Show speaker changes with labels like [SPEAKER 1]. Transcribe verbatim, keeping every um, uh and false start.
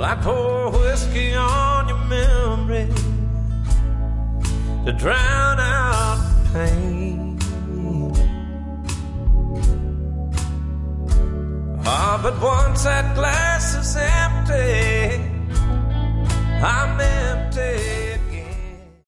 [SPEAKER 1] Well, I pour whiskey on your memory to drown out the pain. Ah, but once that glass is empty, I'm in